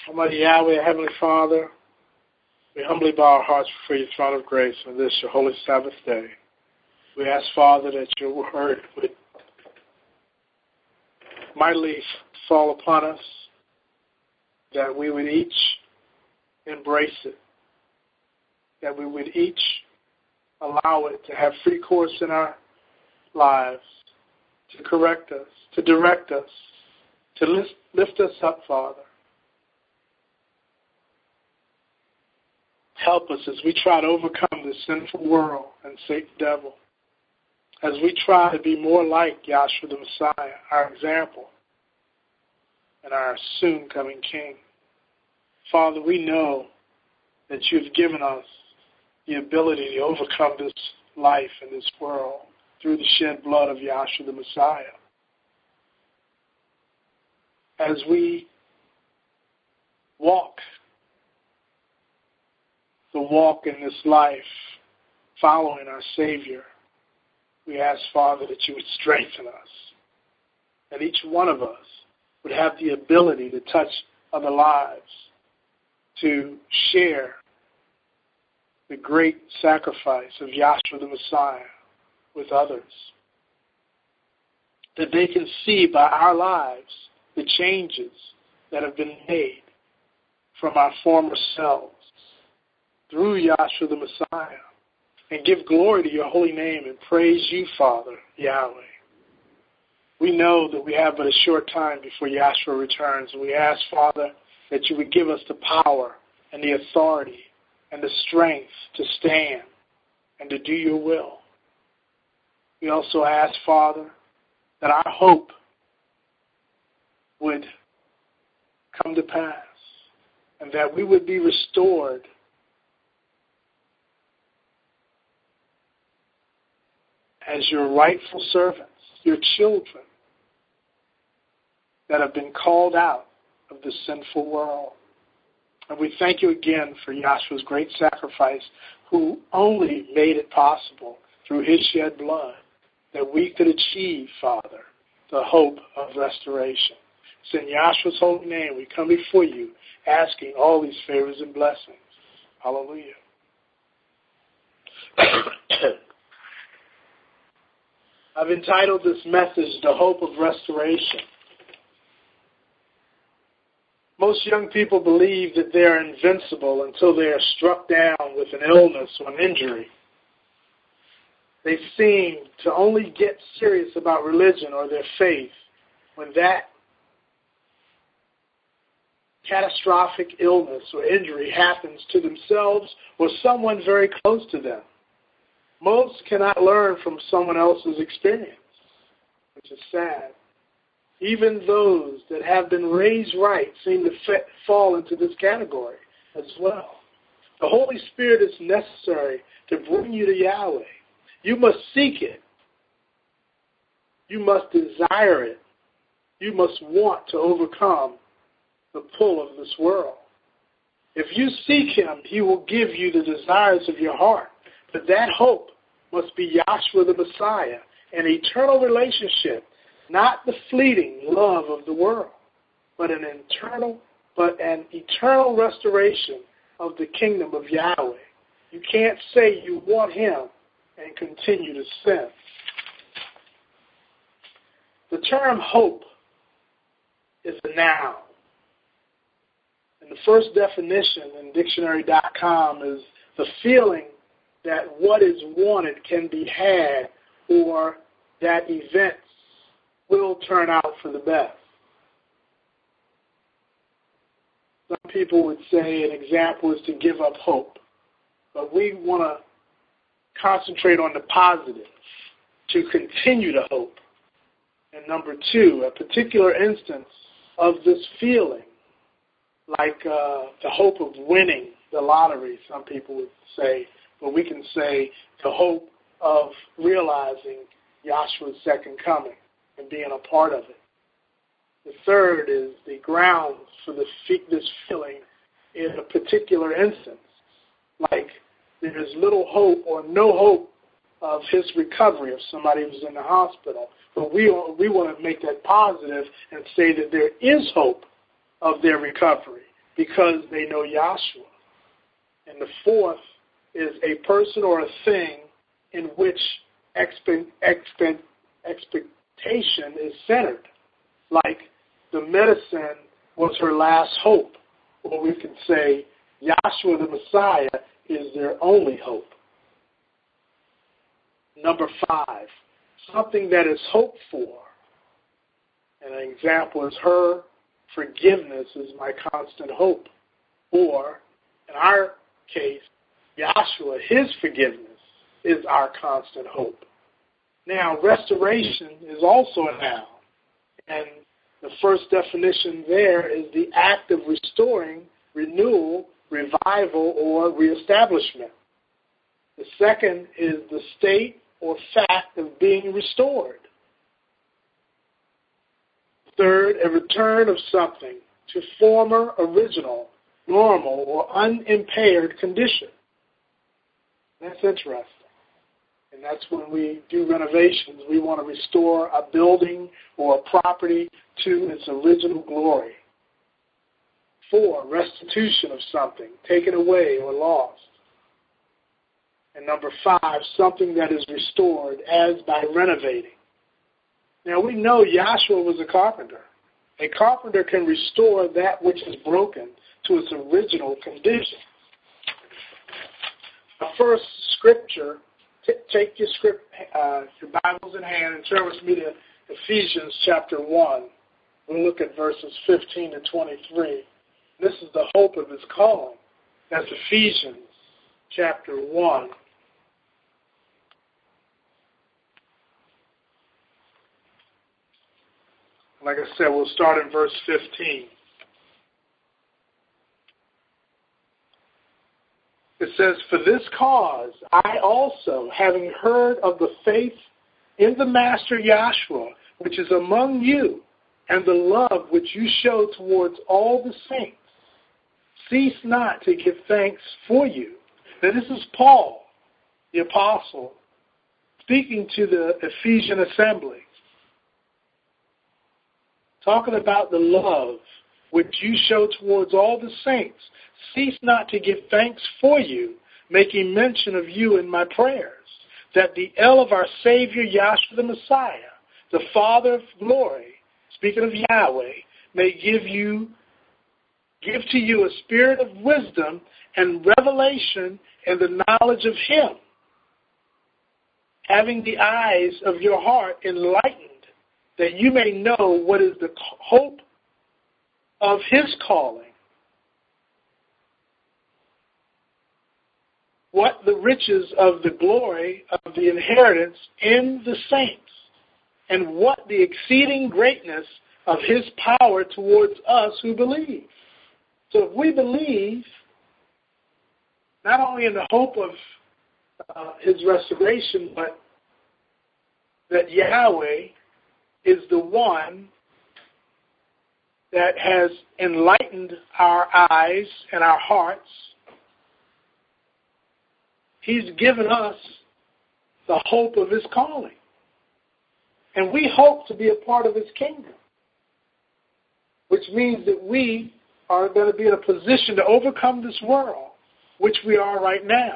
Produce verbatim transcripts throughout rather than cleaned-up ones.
Almighty Yahweh, Heavenly Father, we humbly bow our hearts before your throne of grace on this, your holy Sabbath day. We ask, Father, that your word would mightily fall upon us, that we would each embrace it, that we would each allow it to have free course in our lives, to correct us, to direct us, to lift, lift us up, Father. Help us as we try to overcome this sinful world and Satan devil, as we try to be more like Yahshua the Messiah, our example, and our soon-coming King. Father, we know that you've given us the ability to overcome this life and this world through the shed blood of Yahshua the Messiah. As we walk the walk in this life following our Savior, we ask, Father, that you would strengthen us, that each one of us would have the ability to touch other lives, to share the great sacrifice of Yahshua the Messiah with others, that they can see by our lives the changes that have been made from our former selves through Yahshua the Messiah, and give glory to your holy name and praise you, Father, Yahweh. We know that we have but a short time before Yahshua returns, and we ask, Father, that you would give us the power and the authority and the strength to stand and to do your will. We also ask, Father, that our hope would come to pass and that we would be restored as your rightful servants, your children that have been called out of the sinful world. And we thank you again for Yahshua's great sacrifice, who only made it possible through his shed blood that we could achieve, Father, the hope of restoration. It's in Yahshua's holy name we come before you asking all these favors and blessings. Hallelujah. I've entitled this message, The Hope of Restoration. Most young people believe that they are invincible until they are struck down with an illness or an injury. They seem to only get serious about religion or their faith when that catastrophic illness or injury happens to themselves or someone very close to them. Most cannot learn from someone else's experience, which is sad. Even those that have been raised right seem to fit, fall into this category as well. The Holy Spirit is necessary to bring you to Yahweh. You must seek it. You must desire it. You must want to overcome the pull of this world. If you seek him, he will give you the desires of your heart. But that hope must be Yahshua the Messiah, an eternal relationship, not the fleeting love of the world, but an internal, but an eternal restoration of the kingdom of Yahweh. You can't say you want him and continue to sin. The term hope is a noun. And the first definition in dictionary dot com is the feeling that what is wanted can be had or that events will turn out for the best. Some people would say an example is to give up hope. But we want to concentrate on the positive, to continue to hope. And number two, a particular instance of this feeling, like uh, the hope of winning the lottery, some people would say, but we can say the hope of realizing Yahshua's second coming and being a part of it. The third is the grounds for the, this feeling in a particular instance, like there's little hope or no hope of his recovery if somebody was in the hospital. But we, we want to make that positive and say that there is hope of their recovery. because they know Yahshua. And the fourth is a person or a thing in which expe- expe- expectation is centered. Like the medicine was her last hope. Or we can say Yahshua the Messiah is their only hope. Number five, something that is hoped for. And an example is her forgiveness is my constant hope. Or, in our case, Yahshua, his forgiveness is our constant hope. Now, restoration is also a noun. And the first definition there is the act of restoring, renewal, revival, or reestablishment. The second is the state or fact of being restored. Third, a return of something to former, original, normal, or unimpaired condition. That's interesting. And that's when we do renovations. We want to restore a building or a property to its original glory. Four, restitution of something, taken away or lost. And number five, something that is restored as by renovating. Now we know Yahshua was a carpenter. A carpenter can restore that which is broken to its original condition. The first scripture, t- take your script, uh, your Bibles in hand and turn with me to Ephesians chapter one. We'll look at verses fifteen to twenty-three. This is the hope of his calling. That's Ephesians chapter one. Like I said, we'll start in verse fifteen. It says, "For this cause I also, having heard of the faith in the Master Yahshua, which is among you, and the love which you show towards all the saints, cease not to give thanks for you." Now this is Paul, the apostle, speaking to the Ephesian assembly, talking about the love which you show towards all the saints. Cease not to give thanks for you, making mention of you in my prayers, that the El of our Savior, Yahshua the Messiah, the Father of glory, speaking of Yahweh, may give you, give to you a spirit of wisdom and revelation and the knowledge of him, having the eyes of your heart enlightened, that you may know what is the hope of his calling, what the riches of the glory of the inheritance in the saints, and what the exceeding greatness of his power towards us who believe. So if we believe not only in the hope of uh, his restoration, but that Yahweh is the one that has enlightened our eyes and our hearts. He's given us the hope of his calling. And we hope to be a part of his kingdom, which means that we are going to be in a position to overcome this world, which we are right now.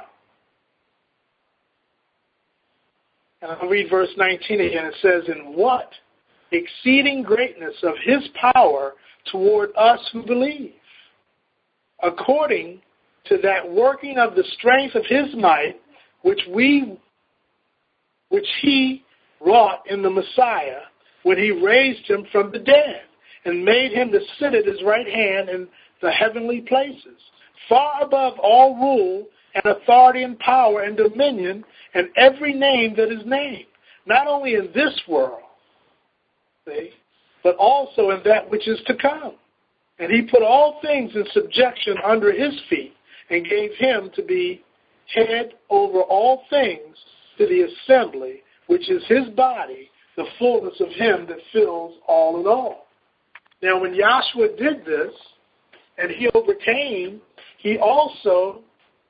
And I'll read verse nineteen again. It says, "In what exceeding greatness of his power toward us who believe, according to that working of the strength of his might, which we, which he wrought in the Messiah, when he raised him from the dead, and made him to sit at his right hand in the heavenly places, far above all rule and authority and power and dominion, and every name that is named, not only in this world, see, but also in that which is to come. And he put all things in subjection under his feet, and gave him to be head over all things to the assembly, which is his body, the fullness of him that fills all in all." Now when Yahshua did this, and he overcame, he also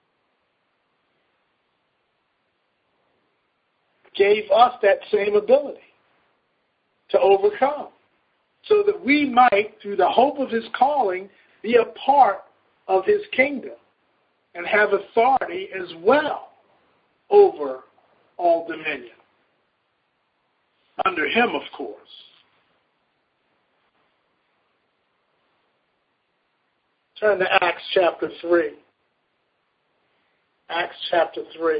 gave us that same ability to overcome, so that we might, through the hope of his calling, be a part of his kingdom and have authority as well over all dominion. Under him, of course. Turn to Acts chapter three. Acts chapter three.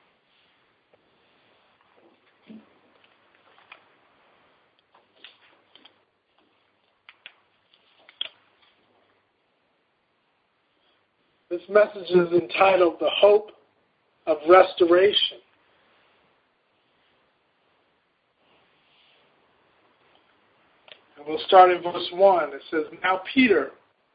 This message is entitled The Hope of Restoration. And we'll start in verse one. It says, Now Peter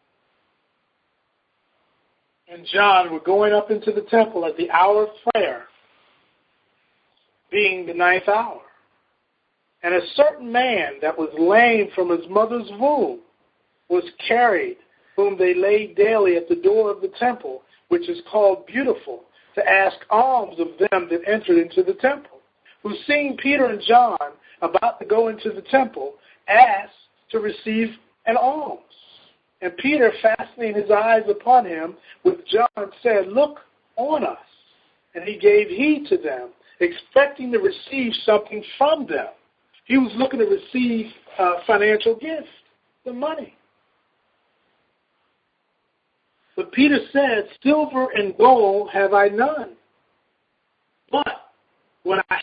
and John were going up into the temple at the hour of prayer, being the ninth hour. And a certain man that was lame from his mother's womb was carried, whom they laid daily at the door of the temple, which is called Beautiful, to ask alms of them that entered into the temple, who seeing Peter and John about to go into the temple, asked to receive an alms. And Peter, fastening his eyes upon him with John, said, Look on us. And he gave heed to them, expecting to receive something from them. He was looking to receive a financial gift, the money. But Peter said, Silver and gold have I none. But what I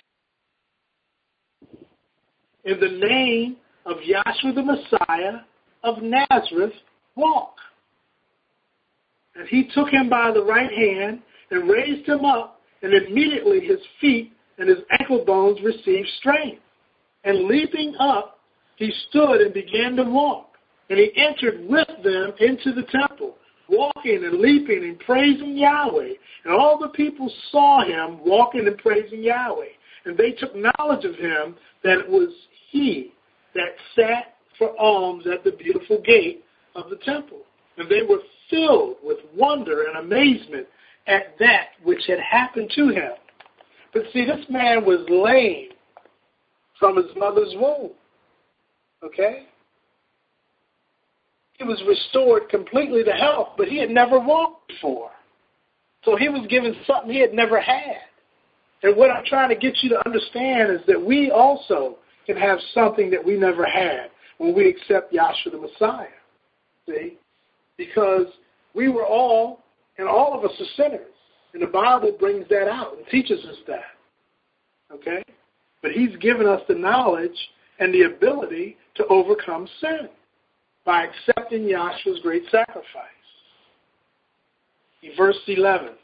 in the name of Yahshua the Messiah of Nazareth, walk. And he took him by the right hand and raised him up, and immediately his feet and his ankle bones received strength. And leaping up, he stood and began to walk. And he entered with them into the temple, walking and leaping and praising Yahweh. And all the people saw him walking and praising Yahweh. And they took knowledge of him that it was he that sat for alms at the beautiful gate of the temple. And they were filled with wonder and amazement at that which had happened to him. But see, this man was lame from his mother's womb. Okay? He was restored completely to health, but he had never walked before. So he was given something he had never had. And what I'm trying to get you to understand is that we also can have something that we never had when we accept Yahshua the Messiah. See? Because we were all, and all of us are sinners. And the Bible brings that out and teaches us that. Okay? But he's given us the knowledge and the ability to overcome sin by accepting Yahshua's great sacrifice. In verse eleven.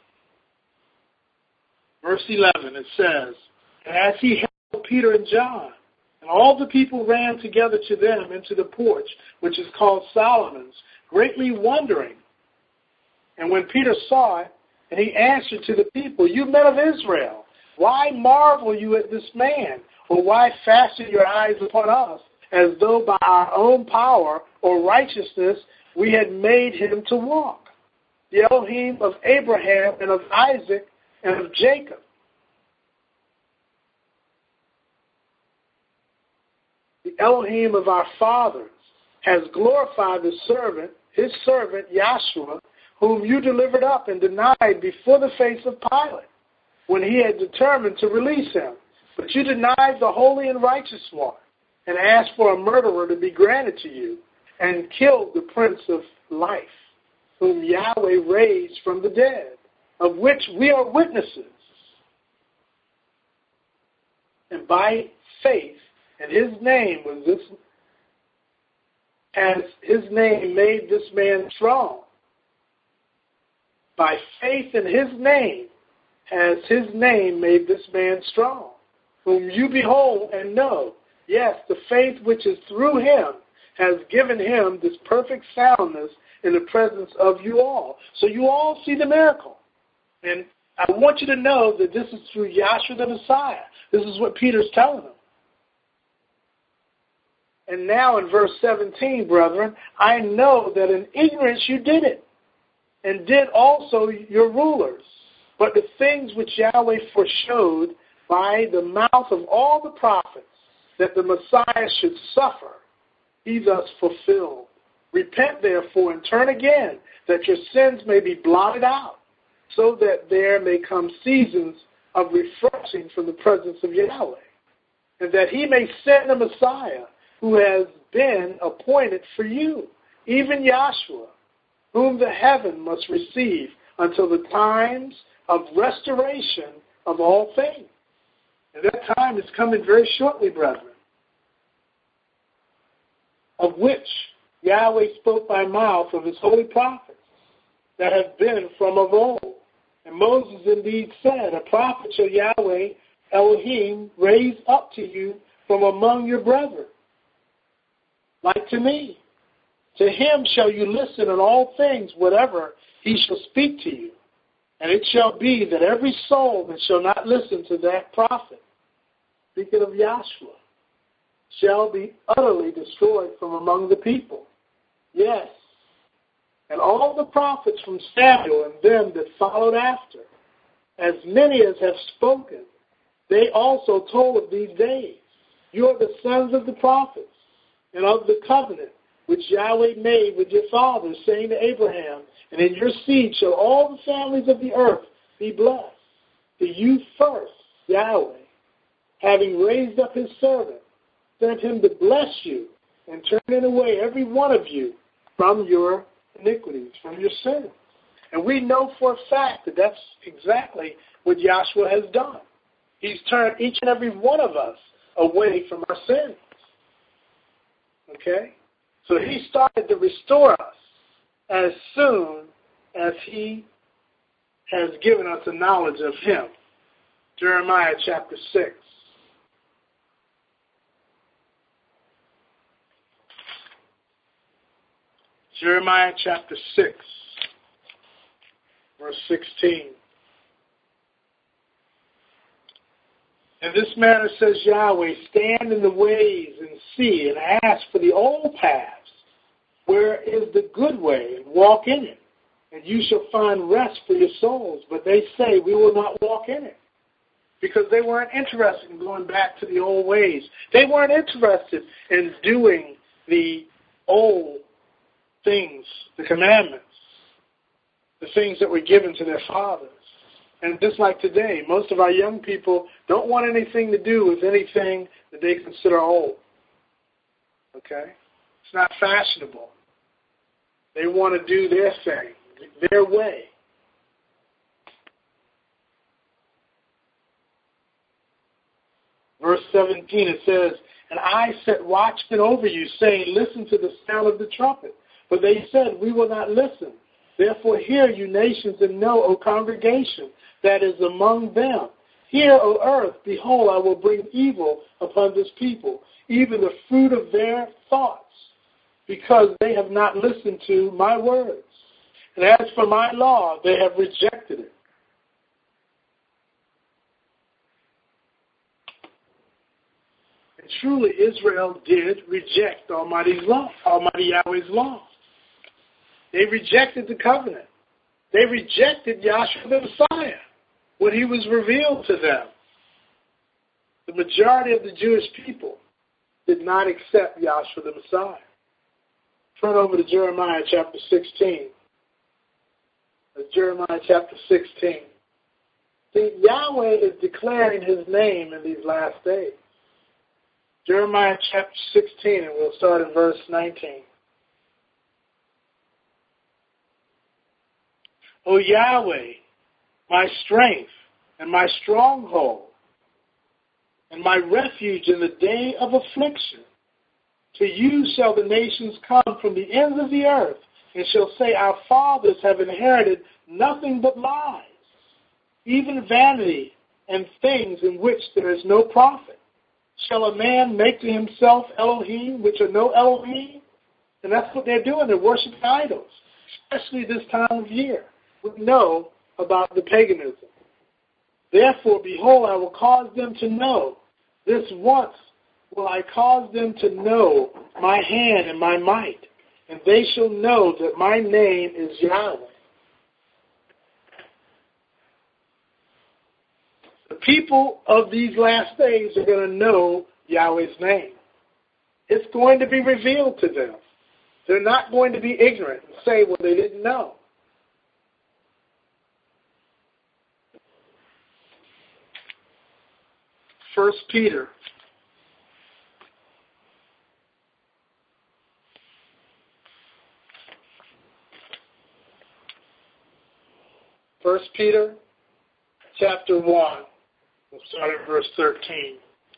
Verse eleven, it says, And as he held Peter and John, and all the people ran together to them into the porch, which is called Solomon's, greatly wondering. And when Peter saw it, and he answered to the people, You men of Israel, why marvel you at this man? Or why fasten your eyes upon us, as though by our own power or righteousness we had made him to walk? The Elohim of Abraham and of Isaac and of Jacob. The Elohim of our fathers has glorified the servant, his servant Yahshua, whom you delivered up and denied before the face of Pilate, when he had determined to release him. But you denied the holy and righteous one, and asked for a murderer to be granted to you, and killed the Prince of Life, whom Yahweh raised from the dead, of which we are witnesses. And by faith in his name was this, has his name made this man strong. By faith in his name has his name made this man strong, whom you behold and know. Yes, the faith which is through him has given him this perfect soundness in the presence of you all. So you all see the miracle. And I want you to know that this is through Yahshua the Messiah. This is what Peter's telling them. And now in verse seventeen, brethren, I know that in ignorance you did it, and did also your rulers. But the things which Yahweh foreshowed by the mouth of all the prophets, that the Messiah should suffer, he thus fulfilled. Repent Repent, therefore, and turn again, that your sins may be blotted out, so that there may come seasons of refreshing from the presence of Yahweh, and that he may send a Messiah who has been appointed for you, even Yahshua, whom the heaven must receive until the times of restoration of all things. And that time is coming very shortly, brethren, of which Yahweh spoke by mouth of his holy prophets that have been from of old. And Moses indeed said, a prophet shall Yahweh Elohim raise up to you from among your brethren, like to me. To him shall you listen in all things, whatever he shall speak to you. And it shall be that every soul that shall not listen to that prophet, speaking of Yahshua, shall be utterly destroyed from among the people. Yes, and all the prophets from Samuel and them that followed after, as many as have spoken, they also told of these days. You are the sons of the prophets, and of the covenant which Yahweh made with your fathers, saying to Abraham, and in your seed shall all the families of the earth be blessed. To you first, Yahweh, having raised up his servant, sent him to bless you and turn away every one of you from your iniquities, from your sins. And we know for a fact that that's exactly what Yahshua has done. He's turned each and every one of us away from our sins. Okay? So he started to restore us as soon as he has given us a knowledge of him. Jeremiah chapter six. Jeremiah chapter six, verse sixteen. In this manner says Yahweh, stand in the ways and see, and ask for the old paths, where is the good way, and walk in it, and you shall find rest for your souls. But they say, we will not walk in it, because they weren't interested in going back to the old ways. They weren't interested in doing the old things, the commandments, the things that were given to their fathers. And just like today, most of our young people don't want anything to do with anything that they consider old. Okay? It's not fashionable. They want to do their thing, their way. Verse seventeen, it says, and I set watchmen over you, saying, listen to the sound of the trumpet. But they said, we will not listen. Therefore hear, you nations, and know, O congregation, that is among them. Hear, O earth, behold, I will bring evil upon this people, even the fruit of their thoughts, because they have not listened to my words. And as for my law, they have rejected it. And truly Israel did reject Almighty's law, Almighty Yahweh's law. They rejected the covenant. They rejected Yahshua the Messiah when he was revealed to them. The majority of the Jewish people did not accept Yahshua the Messiah. Turn over to Jeremiah chapter sixteen. That's Jeremiah chapter sixteen. See, Yahweh is declaring his name in these last days. Jeremiah chapter sixteen, and we'll start in verse nineteen. O Yahweh, my strength and my stronghold and my refuge in the day of affliction, to you shall the nations come from the ends of the earth, and shall say, our fathers have inherited nothing but lies, even vanity and things in which there is no profit. Shall a man make to himself Elohim, which are no Elohim? And that's what they're doing. They're worshiping idols, especially this time of year. We know about the paganism. Therefore, behold, I will cause them to know. This once will I cause them to know my hand and my might, and they shall know that my name is Yahweh. The people of these last days are going to know Yahweh's name. It's going to be revealed to them. They're not going to be ignorant and say, well, they didn't know. First Peter. First Peter, chapter one. We'll start at verse thirteen.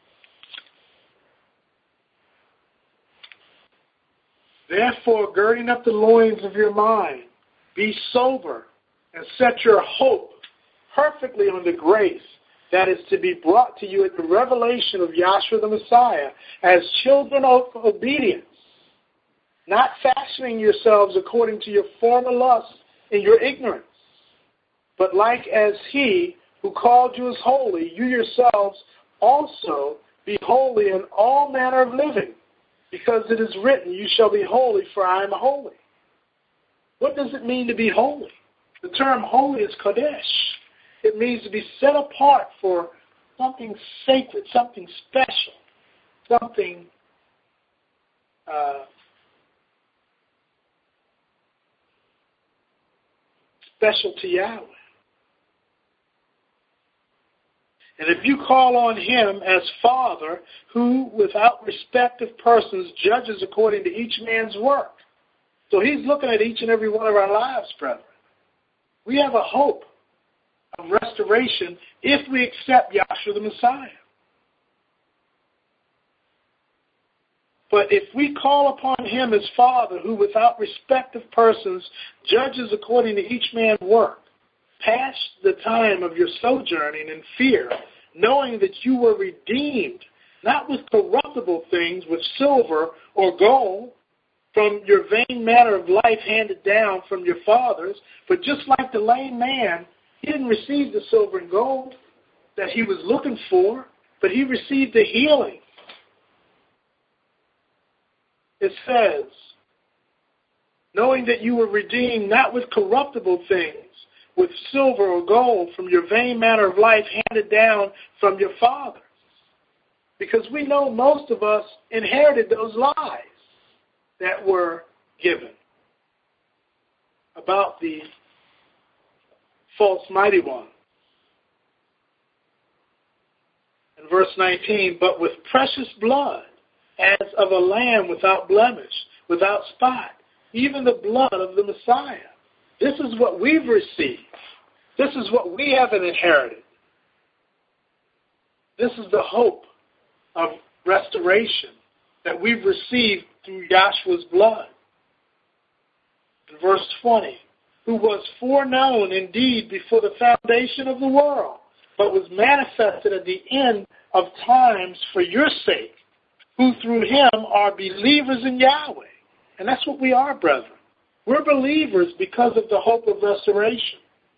Therefore, girding up the loins of your mind, be sober, and set your hope perfectly on the grace that is to be brought to you at the revelation of Yahshua the Messiah as children of obedience, not fashioning yourselves according to your former lusts in your ignorance, but like as he who called you is holy, you yourselves also be holy in all manner of living, because it is written, you shall be holy, for I am holy. What does it mean to be holy? The term holy is kodesh. It means to be set apart for something sacred, something special, something uh, special to Yahweh. And if you call on him as Father, who without respect of persons judges according to each man's work. So he's looking at each and every one of our lives, brethren. We have a hope of restoration if we accept Yahshua the Messiah. But if we call upon him as Father, who without respect of persons judges according to each man's work, past the time of your sojourning in fear, knowing that you were redeemed, not with corruptible things, with silver or gold, from your vain manner of life handed down from your fathers, but just like the lame man, he didn't receive the silver and gold that he was looking for, but he received the healing. It says, knowing that you were redeemed not with corruptible things, with silver or gold, from your vain manner of life handed down from your fathers. Because we know most of us inherited those lies that were given about the false mighty one. In verse nineteen, but with precious blood, as of a lamb without blemish, without spot, even the blood of the Messiah. This is what we've received. This is what we haven't inherited. This is the hope of restoration that we've received through Yahshua's blood. In verse twenty, who was foreknown indeed before the foundation of the world, but was manifested at the end of times for your sake, who through him are believers in Yahweh. And that's what we are, brethren. We're believers because of the hope of restoration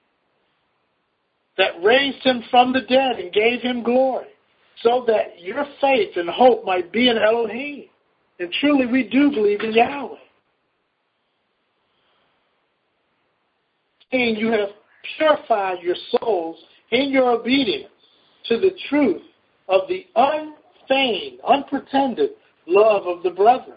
that raised him from the dead and gave him glory, so that your faith and hope might be in Elohim. And truly we do believe in Yahweh. Seeing you have purified your souls in your obedience to the truth of the unfeigned, unpretended love of the brethren.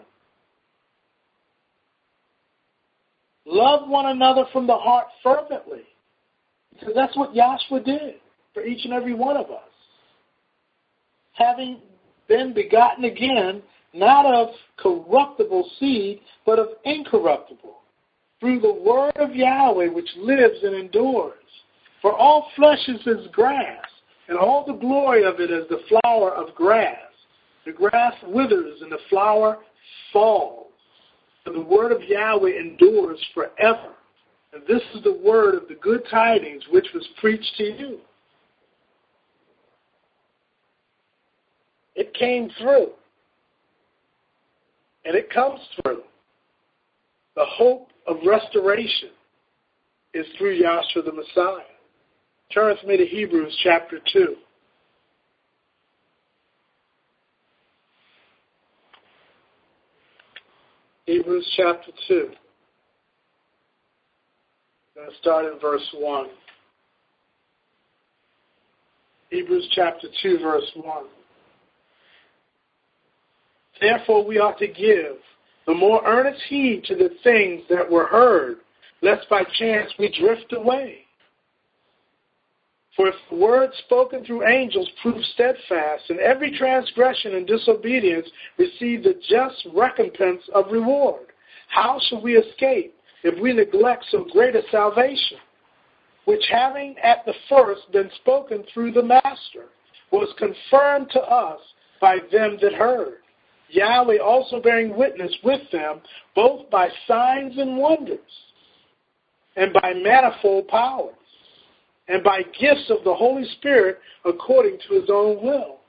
Love one another from the heart fervently, because that's what Yahshua did for each and every one of us. Having been begotten again, not of corruptible seed, but of incorruptible, through the word of Yahweh which lives and endures. For all flesh is as grass, and all the glory of it as the flower of grass. The grass withers and the flower falls, but the word of Yahweh endures forever. And this is the word of the good tidings which was preached to you. It came through. And it comes through. The hope of restoration is through Yahshua the Messiah. Turn with me to Hebrews chapter two. Hebrews chapter two. I'm going to start in verse one. Hebrews chapter two, verse one. Therefore we ought to give the more earnest heed to the things that were heard, lest by chance we drift away. For if the word spoken through angels prove steadfast, and every transgression and disobedience receive the just recompense of reward, how shall we escape if we neglect so great a salvation, which having at the first been spoken through the Master, was confirmed to us by them that heard, Yahweh also bearing witness with them, both by signs and wonders, and by manifold powers, and by gifts of the Holy Spirit according to his own will.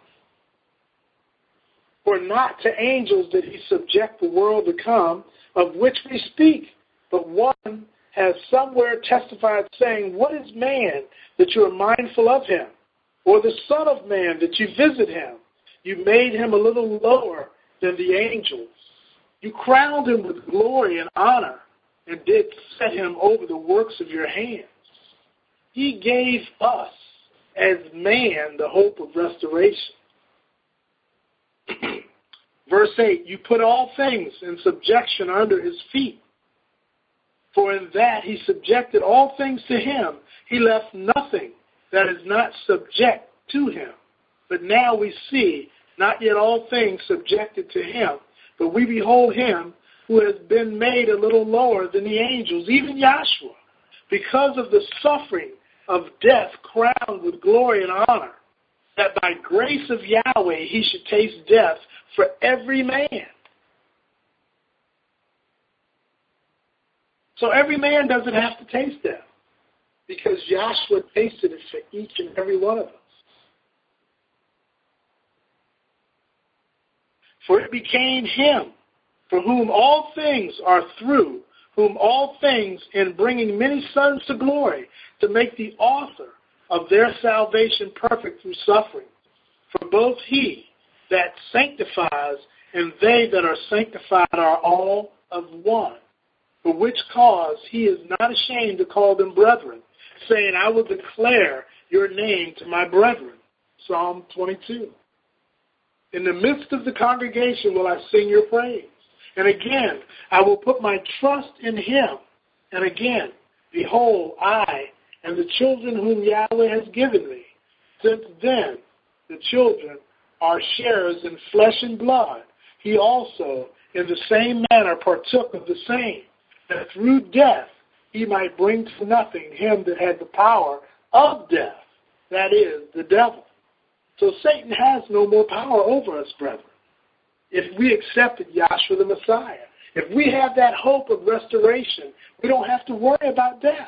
For not to angels did he subject the world to come, of which we speak, but one has somewhere testified, saying, what is man that you are mindful of him, or the Son of Man that you visit him? You made him a little lower than the angels. You crowned him with glory and honor, and did set him over the works of your hands. He gave us, as man, the hope of restoration. Verse eight, you put all things in subjection under his feet. For in that he subjected all things to him, he left nothing that is not subject to him. But now we see not yet all things subjected to him, but we behold him who has been made a little lower than the angels, even Yahshua, because of the suffering of death, crowned with glory and honor, that by grace of Yahweh he should taste death for every man. So every man doesn't have to taste death, because Yahshua tasted it for each and every one of us. For it became him, for whom all things are through, whom all things in bringing many sons to glory, to make the author of their salvation perfect through suffering. For both he that sanctifies and they that are sanctified are all of one. For which cause he is not ashamed to call them brethren, saying, I will declare your name to my brethren. Psalm twenty-two. In the midst of the congregation will I sing your praise. And again, I will put my trust in him. And again, behold, I and the children whom Yahweh has given me. Since then, the children are sharers in flesh and blood. He also, in the same manner, partook of the same, that through death he might bring to nothing him that had the power of death, that is, the devil. So Satan has no more power over us, brethren, if we accepted Yahshua the Messiah. If we have that hope of restoration, we don't have to worry about death.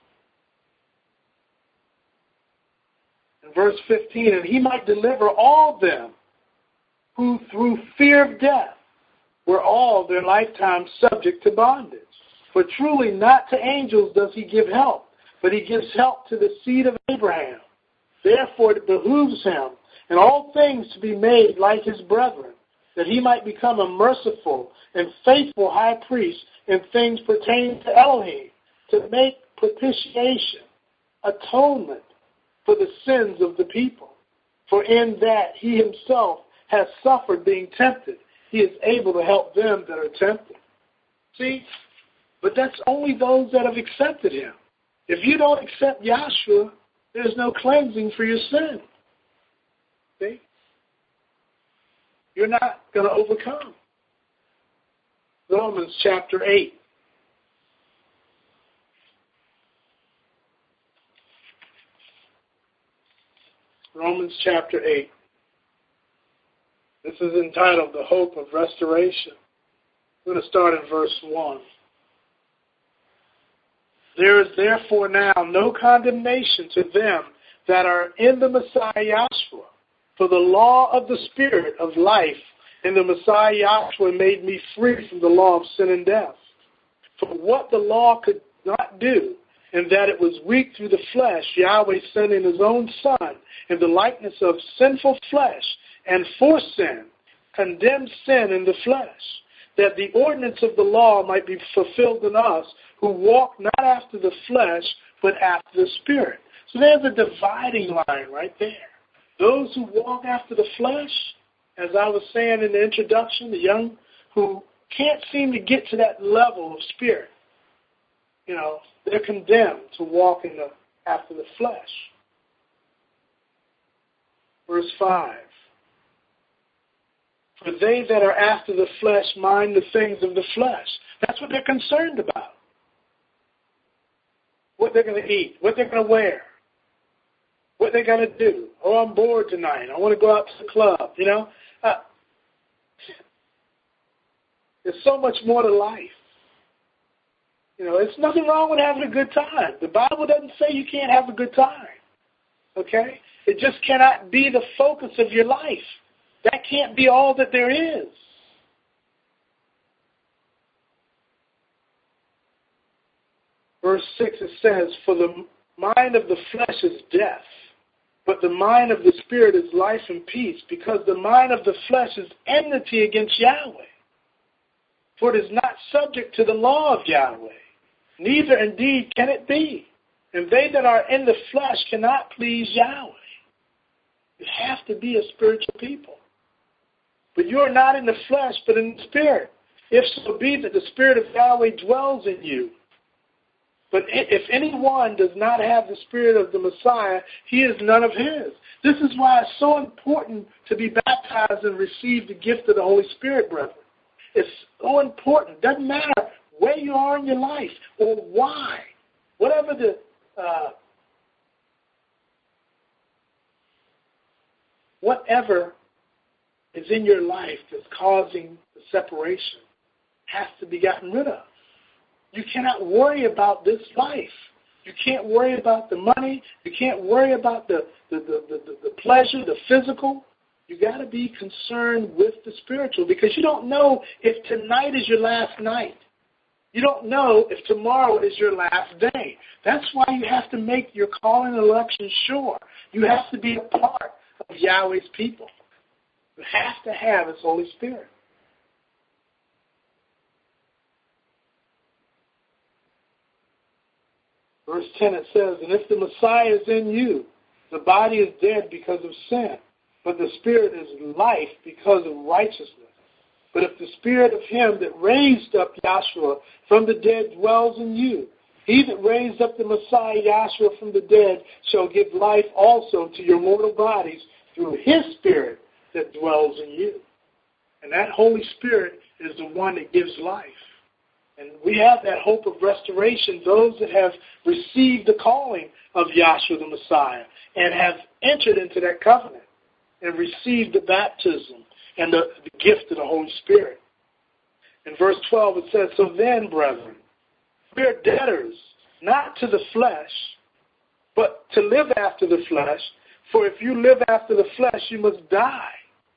In verse fifteen, and he might deliver all them who through fear of death were all their lifetime subject to bondage. For truly not to angels does he give help, but he gives help to the seed of Abraham. Therefore it behooves him in all things to be made like his brethren, that he might become a merciful and faithful high priest in things pertaining to Elohim, to make propitiation, atonement for the sins of the people. For in that he himself has suffered being tempted, he is able to help them that are tempted. See? But that's only those that have accepted him. If you don't accept Yahshua, there's no cleansing for your sin. See? You're not going to overcome. Romans chapter eight. Romans chapter eight. This is entitled The Hope of Restoration. I'm going to start in verse one. There is therefore now no condemnation to them that are in the Messiah Yahshua. For the law of the Spirit of life in the Messiah Yahshua made me free from the law of sin and death. For what the law could not do, in that it was weak through the flesh, Yahweh sending his own Son in the likeness of sinful flesh, and for sin, condemned sin in the flesh, that the ordinance of the law might be fulfilled in us, who walk not after the flesh, but after the Spirit. So there's a dividing line right there. Those who walk after the flesh, as I was saying in the introduction, the young who can't seem to get to that level of spirit. You know, they're condemned to walk in the after the flesh. Verse five. For they that are after the flesh mind the things of the flesh. That's what they're concerned about. What they're going to eat, what they're going to wear, what they're going to do. Oh, I'm bored tonight. I want to go out to the club, you know. Uh, there's so much more to life. You know, there's nothing wrong with having a good time. The Bible doesn't say you can't have a good time. Okay? It just cannot be the focus of your life. That can't be all that there is. Verse six, it says, for the mind of the flesh is death, but the mind of the Spirit is life and peace, because the mind of the flesh is enmity against Yahweh. For it is not subject to the law of Yahweh, neither indeed can it be. And they that are in the flesh cannot please Yahweh. You have to be a spiritual people. But you are not in the flesh, but in the Spirit. If so be that the Spirit of Yahweh dwells in you. But if anyone does not have the Spirit of the Messiah, he is none of his. This is why it's so important to be baptized and receive the gift of the Holy Spirit, brethren. It's so important. It doesn't matter where you are in your life or why. Whatever the uh, whatever is in your life that's causing the separation has to be gotten rid of. You cannot worry about this life. You can't worry about the money. You can't worry about the, the, the, the, the pleasure, the physical. You got to be concerned with the spiritual, because you don't know if tonight is your last night. You don't know if tomorrow is your last day. That's why you have to make your calling and election sure. You have to be a part of Yahweh's people. You have to have His Holy Spirit. Verse ten, it says, and if the Messiah is in you, the body is dead because of sin, but the Spirit is life because of righteousness. But if the Spirit of him that raised up Yahshua from the dead dwells in you, he that raised up the Messiah Yahshua from the dead shall give life also to your mortal bodies through his Spirit that dwells in you. And that Holy Spirit is the one that gives life. And we have that hope of restoration, those that have received the calling of Yahshua the Messiah and have entered into that covenant and received the baptism and the, the gift of the Holy Spirit. In verse twelve it says, so then, brethren, we are debtors, not to the flesh, but to live after the flesh. For if you live after the flesh, you must die.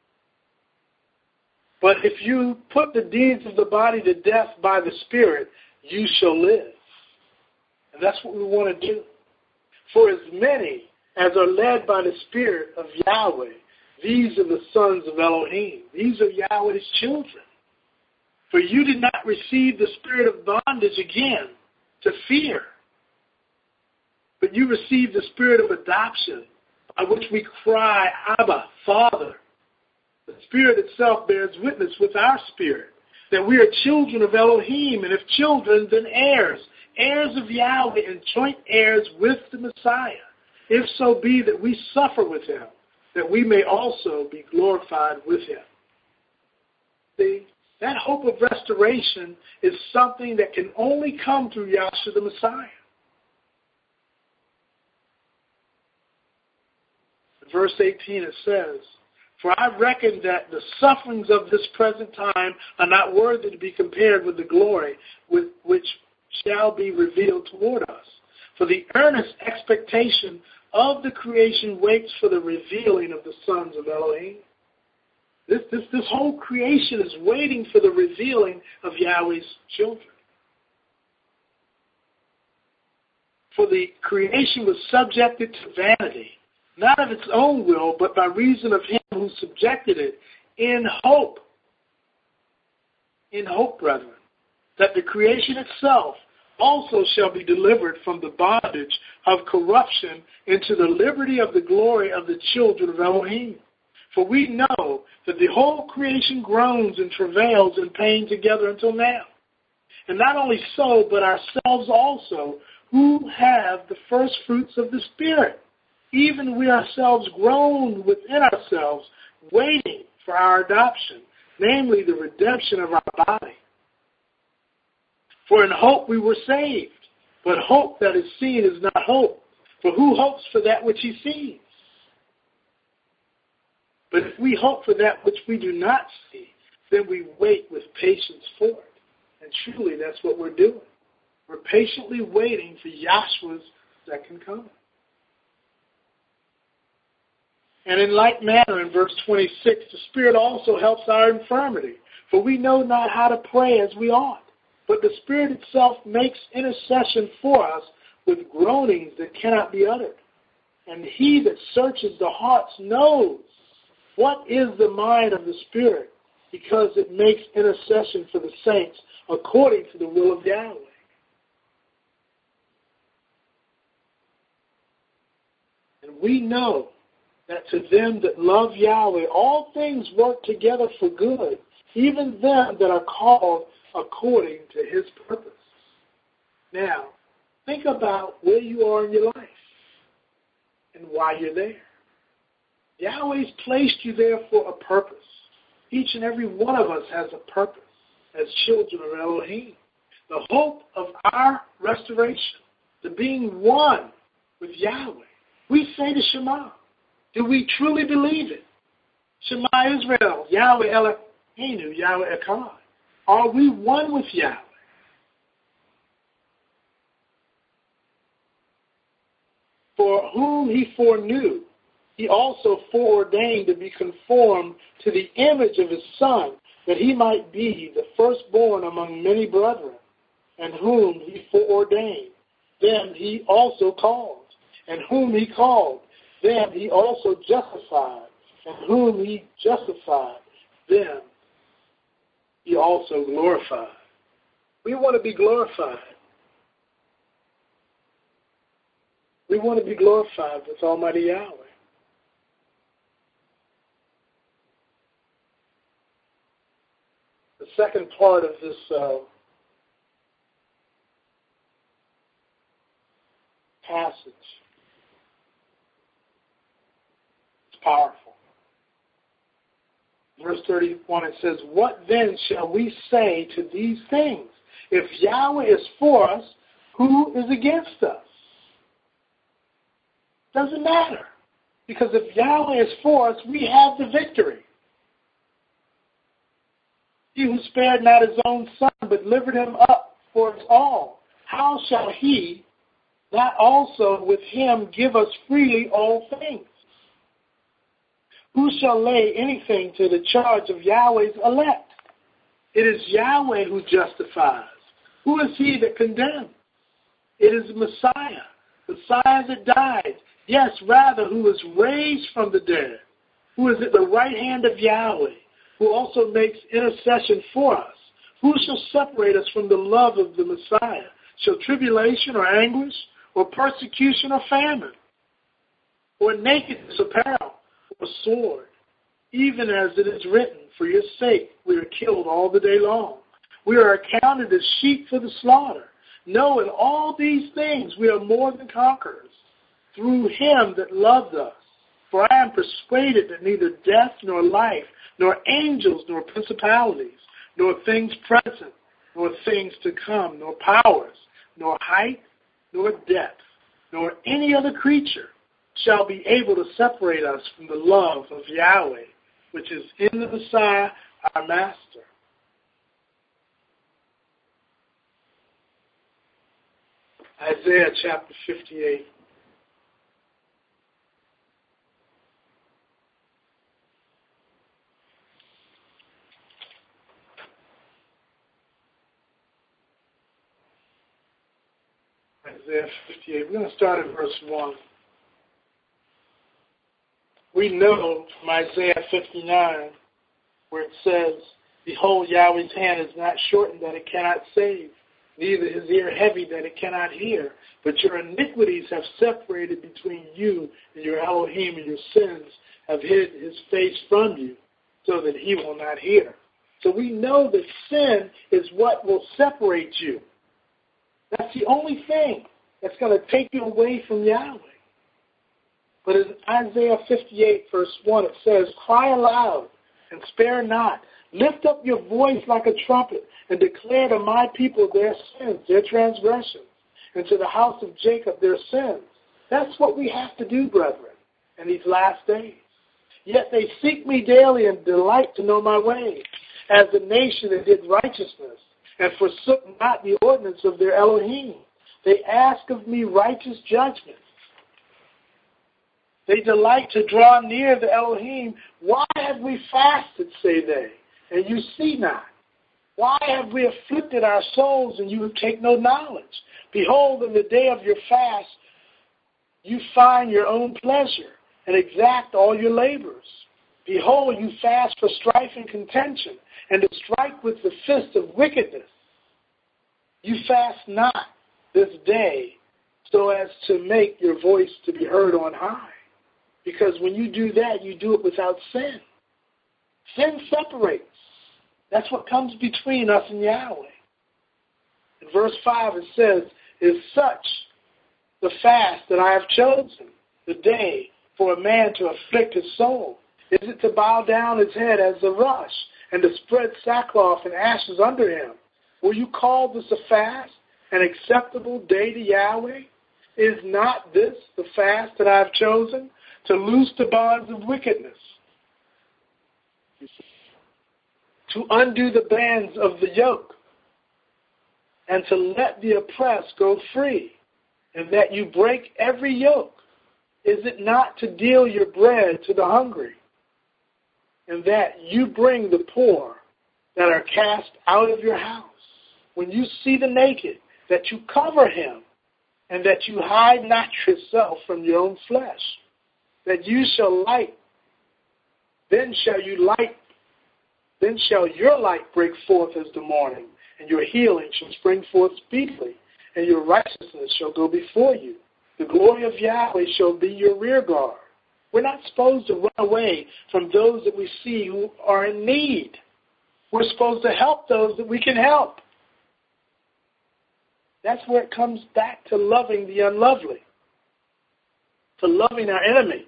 But if you put the deeds of the body to death by the Spirit, you shall live. And that's what we want to do. For as many as are led by the Spirit of Yahweh, these are the sons of Elohim. These are Yahweh's children. For you did not receive the spirit of bondage again to fear, but you received the spirit of adoption, by which we cry, Abba, Father. The Spirit itself bears witness with our spirit that we are children of Elohim, and if children, then heirs, heirs of Yahweh and joint heirs with the Messiah, if so be that we suffer with him, that we may also be glorified with him. See, that hope of restoration is something that can only come through Yahshua the Messiah. In verse eighteen it says, for I reckon that the sufferings of this present time are not worthy to be compared with the glory with which shall be revealed toward us. For the earnest expectation of the creation waits for the revealing of the sons of Elohim. This, this, this whole creation is waiting for the revealing of Yahweh's children. For the creation was subjected to vanity, not of its own will, but by reason of him who subjected it, in hope, in hope, brethren, that the creation itself also shall be delivered from the bondage of corruption into the liberty of the glory of the children of Elohim. For we know that the whole creation groans and travails in pain together until now. And not only so, but ourselves also, who have the first fruits of the Spirit. Even we ourselves groan within ourselves, waiting for our adoption, namely the redemption of our body. For in hope we were saved, but hope that is seen is not hope. For who hopes for that which he sees? But if we hope for that which we do not see, then we wait with patience for it. And truly, that's what we're doing. We're patiently waiting for Yahshua's second coming. And in like manner, in verse twenty-six, the Spirit also helps our infirmity. For we know not how to pray as we ought. But the Spirit itself makes intercession for us with groanings that cannot be uttered. And he that searches the hearts knows what is the mind of the Spirit, because it makes intercession for the saints according to the will of Yahweh. And we know that to them that love Yahweh, all things work together for good, even them that are called according to his purpose. Now, think about where you are in your life and why you're there. Yahweh's placed you there for a purpose. Each and every one of us has a purpose as children of Elohim. The hope of our restoration, to being one with Yahweh. We say to Shema, do we truly believe it? Shema Israel, Yahweh Eloheinu, Yahweh Echad. Are we one with Yahweh? For whom he foreknew, he also foreordained to be conformed to the image of his Son, that he might be the firstborn among many brethren. And whom he foreordained, them he also called. And whom he called, them he also justified. And whom he justified, them he also glorified. We want to be glorified. We want to be glorified with Almighty Yahweh. The second part of this uh, passage is powerful. Verse thirty-one, it says, what then shall we say to these things? If Yahweh is for us, who is against us? Doesn't matter. Because if Yahweh is for us, we have the victory. He who spared not his own Son, but delivered him up for us all, how shall he not also with him give us freely all things? Who shall lay anything to the charge of Yahweh's elect? It is Yahweh who justifies. Who is he that condemns? It is Messiah, Messiah that died. Yes, rather, who was raised from the dead, who is at the right hand of Yahweh, who also makes intercession for us. Who shall separate us from the love of the Messiah? Shall tribulation or anguish, or persecution or famine, or nakedness, apparel, or sword? Even as it is written, for your sake we are killed all the day long. We are accounted as sheep for the slaughter. No, in all these things we are more than conquerors, through him that loved us. For I am persuaded that neither death nor life, nor angels nor principalities, nor things present, nor things to come, nor powers, nor height, nor depth, nor any other creature shall be able to separate us from the love of Yahweh, which is in the Messiah, our Master. Isaiah chapter fifty-eight. Isaiah fifty-eight. We're going to start at verse one. We know from Isaiah fifty-nine, where it says, behold, Yahweh's hand is not shortened that it cannot save, neither his ear heavy that it cannot hear. But your iniquities have separated between you and your Elohim, and your sins have hid his face from you. so that he will not hear. So we know that sin is what will separate you. That's the only thing that's going to take you away from Yahweh. But in Isaiah fifty-eight, verse one, it says, cry aloud and spare not. Lift up your voice like a trumpet and declare to my people their sins, their transgressions, and to the house of Jacob their sins. That's what we have to do, brethren, in these last days. Yet they seek me daily and delight to know my ways, as the nation that did righteousness and forsook not the ordinance of their Elohim. They ask of me righteous judgment. They delight to draw near the Elohim. Why have we fasted, say they, and you see not? Why have we afflicted our souls, and you take no knowledge? Behold, in the day of your fast, you find your own pleasure and exact all your labors. Behold, you fast for strife and contention, and to strike with the fist of wickedness. You fast not this day so as to make your voice to be heard on high. Because when you do that, you do it without sin. Sin separates. That's what comes between us and Yahweh. In verse five it says, is such the fast that I have chosen, the day for a man to afflict his soul? Is it to bow down his head as a rush, and to spread sackcloth and ashes under him? Will you call this a fast, an acceptable day to Yahweh? Is not this the fast that I have chosen? To loose the bonds of wickedness, to undo the bands of the yoke, and to let the oppressed go free, and that you break every yoke? Is it not to deal your bread to the hungry, and that you bring the poor that are cast out of your house? When you see the naked, that you cover him, and that you hide not yourself from your own flesh, that you shall light, then shall you light, then shall your light break forth as the morning, and your healing shall spring forth speedily, and your righteousness shall go before you. The glory of Yahweh shall be your rear guard. We're not supposed to run away from those that we see who are in need. We're supposed to help those that we can help. That's where it comes back to loving the unlovely, to loving our enemies.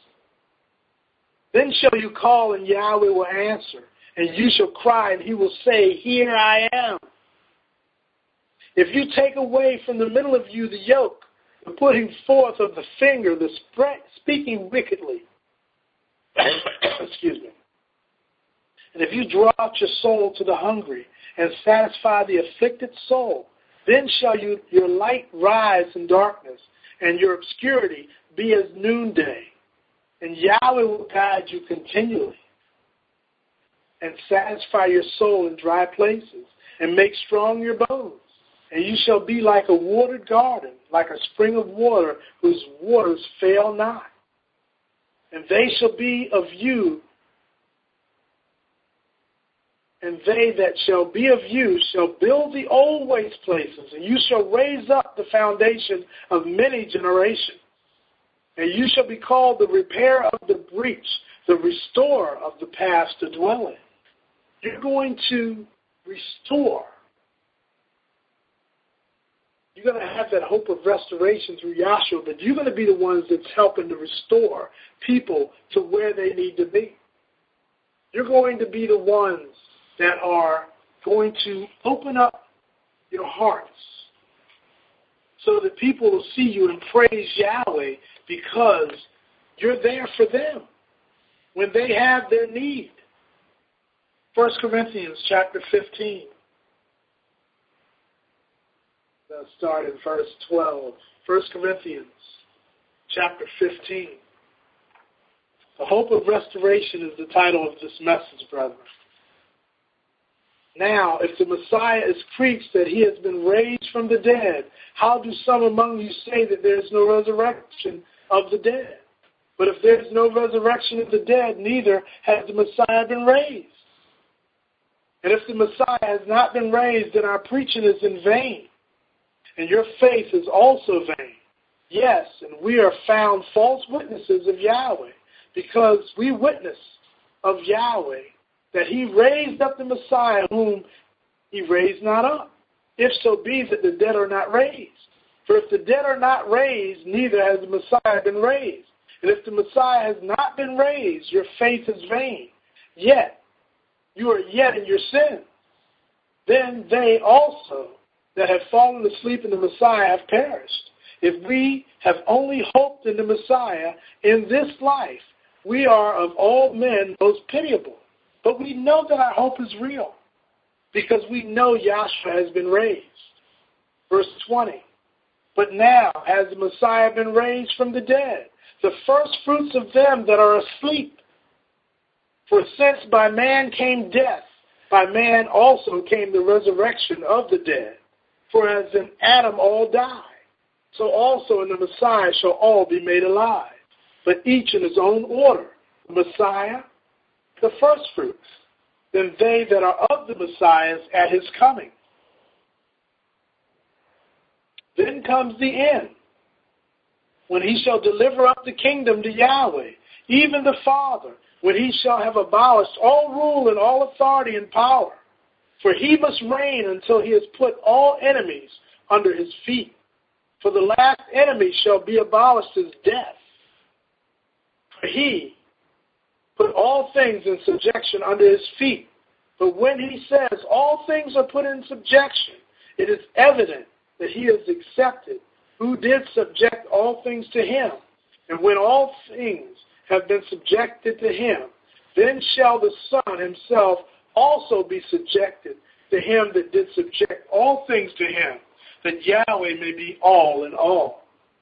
Then shall you call, and Yahweh will answer, and you shall cry, and he will say, here I am. If you take away from the middle of you the yoke, the putting forth of the finger, the spread, speaking wickedly, excuse me, and if you draw out your soul to the hungry and satisfy the afflicted soul, then shall you, your light rise in darkness, and your obscurity be as noonday. And Yahweh will guide you continually and satisfy your soul in dry places and make strong your bones. And you shall be like a watered garden, like a spring of water whose waters fail not. And they shall be of you, and they that shall be of you shall build the old waste places, and you shall raise up the foundation of many generations. And you shall be called the repairer of the breach, the restorer of the paths to dwell in. You're going to restore. You're going to have that hope of restoration through Yahshua, but you're going to be the ones that's helping to restore people to where they need to be. You're going to be the ones that are going to open up your hearts so that people will see you and praise Yahweh because you're there for them when they have their need. First Corinthians chapter fifteen. Let's start in verse twelve. First Corinthians chapter fifteen. The hope of restoration is the title of this message, brethren. Now, if the Messiah is preached that he has been raised from the dead, how do some among you say that there is no resurrection of the dead? But if there is no resurrection of the dead, neither has the Messiah been raised. And if the Messiah has not been raised, then our preaching is in vain, and your faith is also vain. Yes, and we are found false witnesses of Yahweh, because we witness of Yahweh, that he raised up the Messiah whom he raised not up, if so be that the dead are not raised. For if the dead are not raised, neither has the Messiah been raised. And if the Messiah has not been raised, your faith is vain. Yet, you are yet in your sins. Then they also that have fallen asleep in the Messiah have perished. If we have only hoped in the Messiah in this life, we are of all men most pitiable. But we know that our hope is real, because we know Yahshua has been raised. Verse twenty. But now has the Messiah been raised from the dead, the first fruits of them that are asleep. For since by man came death, by man also came the resurrection of the dead. For as in Adam all die, so also in the Messiah shall all be made alive, but each in his own order. The Messiah, the first fruits, then they that are of the Messiah at his coming. Then comes the end, when he shall deliver up the kingdom to Yahweh, even the Father, when he shall have abolished all rule and all authority and power. For he must reign until he has put all enemies under his feet. For the last enemy shall be abolished as death. For he put all things in subjection under his feet. But when he says all things are put in subjection, it is evident that he is accepted, who did subject all things to him. And when all things have been subjected to him, then shall the Son himself also be subjected to him that did subject all things to him, that Yahweh may be all in all.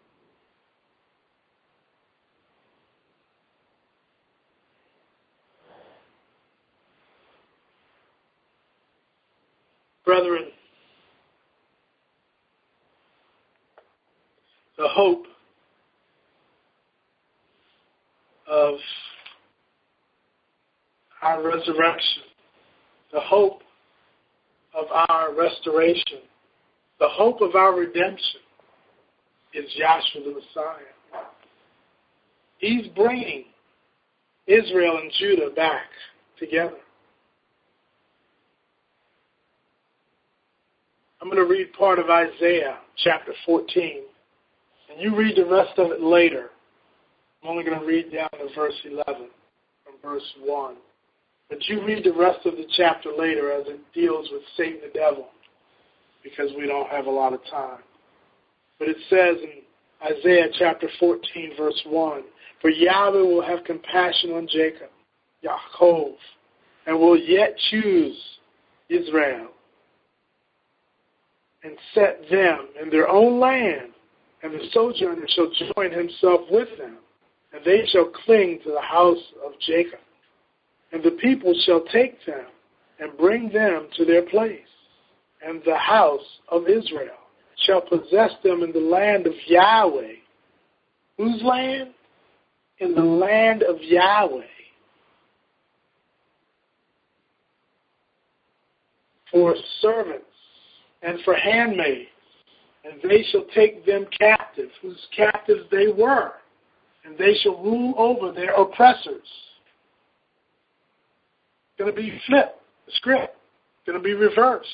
Brethren, the hope of our resurrection, the hope of our restoration, the hope of our redemption is Yahshua the Messiah. He's bringing Israel and Judah back together. I'm going to read part of Isaiah chapter fourteen, and you read the rest of it later. I'm only going to read down to verse eleven from verse one. But you read the rest of the chapter later as it deals with Satan the devil, because we don't have a lot of time. But it says in Isaiah chapter fourteen, verse one, for Yahweh will have compassion on Jacob, Yaakov, and will yet choose Israel, and set them in their own land, and the sojourner shall join himself with them, and they shall cling to the house of Jacob. And the people shall take them and bring them to their place, and the house of Israel shall possess them in the land of Yahweh. Whose land? In the land of Yahweh. For servants and for handmaids, and they shall take them captive, whose captives they were, and they shall rule over their oppressors. It's going to be flipped, the script. It's going to be reversed.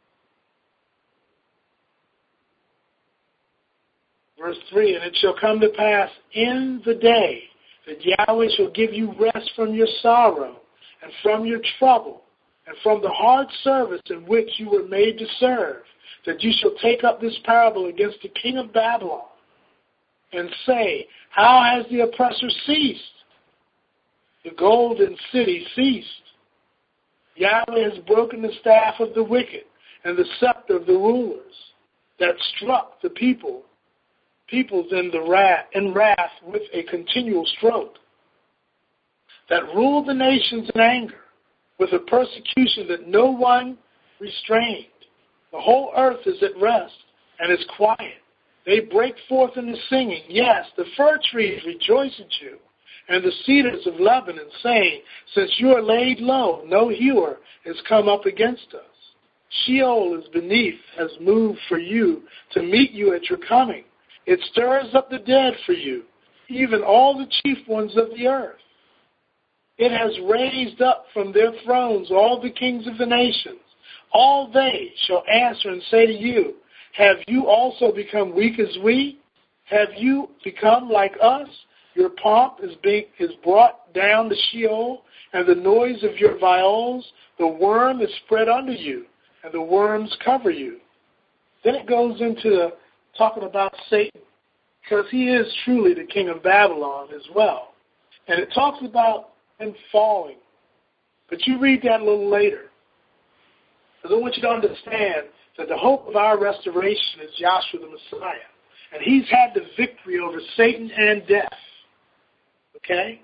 Verse three, and it shall come to pass in the day that Yahweh shall give you rest from your sorrow and from your trouble and from the hard service in which you were made to serve, that you shall take up this parable against the king of Babylon and say, how has the oppressor ceased? The golden city ceased. Yahweh has broken the staff of the wicked and the scepter of the rulers that struck the people, peoples in the wrath, in wrath with a continual stroke, that ruled the nations in anger with a persecution that no one restrained. The whole earth is at rest and is quiet. They break forth into singing. Yes, the fir trees rejoice at you, and the cedars of Lebanon, saying, since you are laid low, no hewer has come up against us. Sheol is beneath, has moved for you to meet you at your coming. It stirs up the dead for you, even all the chief ones of the earth. It has raised up from their thrones all the kings of the nations. All they shall answer and say to you, have you also become weak as we? Have you become like us? Your pomp is being is brought down to Sheol, and the noise of your viols, the worm is spread under you, and the worms cover you. Then it goes into talking about Satan, because he is truly the king of Babylon as well. And it talks about him falling. But you read that a little later. Because I want you to understand that the hope of our restoration is Yahshua the Messiah. And he's had the victory over Satan and death. Okay?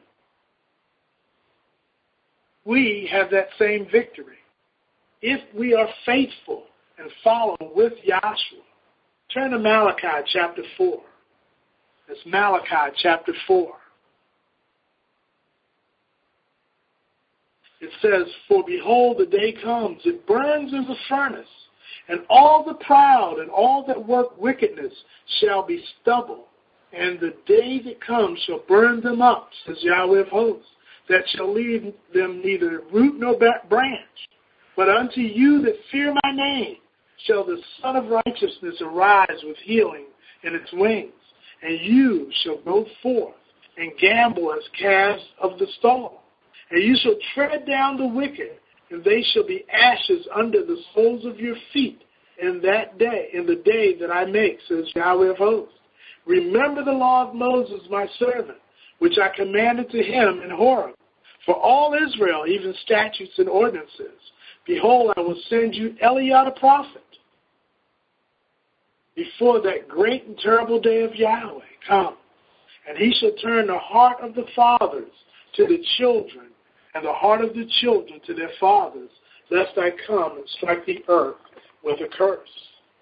We have that same victory. If we are faithful and follow with Yahshua. Turn to Malachi chapter four. It's Malachi chapter four. It says, for behold, the day comes, it burns as a furnace, and all the proud and all that work wickedness shall be stubble, and the day that comes shall burn them up, says Yahweh of hosts, that shall leave them neither root nor branch. But unto you that fear my name shall the Son of Righteousness arise with healing in its wings, and you shall go forth and gamble as calves of the stall. And you shall tread down the wicked, and they shall be ashes under the soles of your feet in that day, in the day that I make, says Yahweh of hosts. Remember the law of Moses, my servant, which I commanded to him in Horeb, for all Israel, even statutes and ordinances. Behold, I will send you Eliah the prophet before that great and terrible day of Yahweh come. And he shall turn the heart of the fathers to the children, and the heart of the children to their fathers, lest I come and strike the earth with a curse.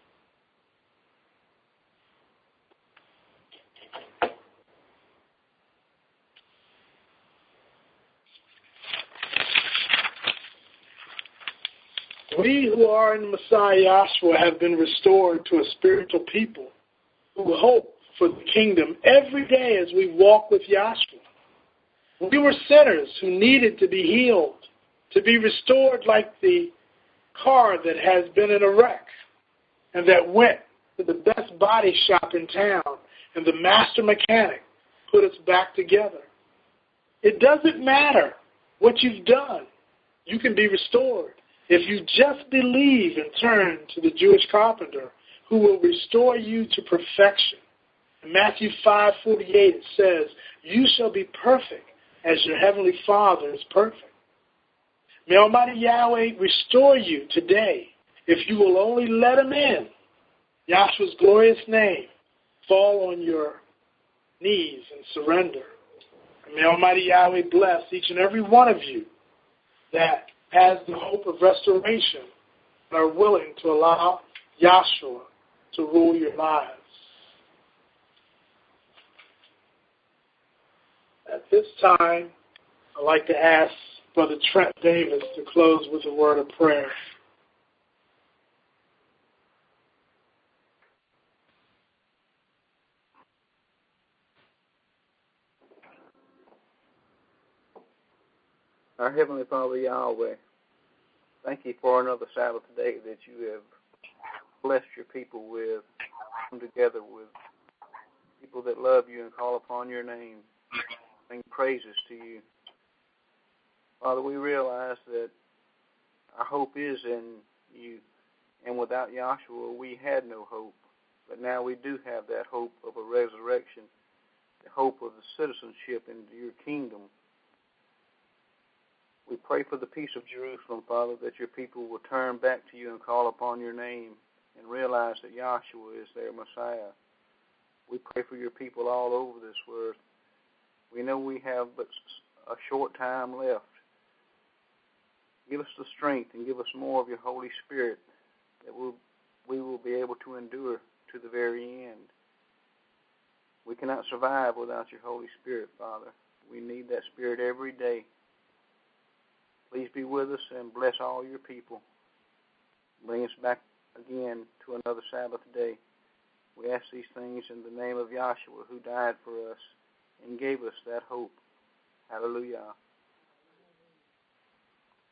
We who are in Messiah Yahshua have been restored to a spiritual people who hope for the kingdom every day as we walk with Yahshua. We were sinners who needed to be healed, to be restored like the car that has been in a wreck and that went to the best body shop in town, and the master mechanic put us back together. It doesn't matter what you've done. You can be restored if you just believe and turn to the Jewish carpenter who will restore you to perfection. In Matthew five forty-eight it says, you shall be perfect as your heavenly Father is perfect. May Almighty Yahweh restore you today if you will only let him in. Yahshua's glorious name, fall on your knees and surrender. And may Almighty Yahweh bless each and every one of you that has the hope of restoration and are willing to allow Yahshua to rule your lives. At this time, I'd like to ask Brother Trent Davis to close with a word of prayer. Our Heavenly Father, Yahweh, thank you for another Sabbath day that you have blessed your people with, come together with people that love you and call upon your name, sing praises to you. Father, we realize that our hope is in you, and without Yahshua we had no hope. But now we do have that hope of a resurrection, the hope of the citizenship into your kingdom. We pray for the peace of Jerusalem, Father, that your people will turn back to you and call upon your name and realize that Yahshua is their Messiah. We pray for your people all over this world. We know we have but a short time left. Give us the strength and give us more of your Holy Spirit that we'll, we will be able to endure to the very end. We cannot survive without your Holy Spirit, Father. We need that Spirit every day. Please be with us and bless all your people. Bring us back again to another Sabbath day. We ask these things in the name of Yahshua, who died for us and gave us that hope. Hallelujah.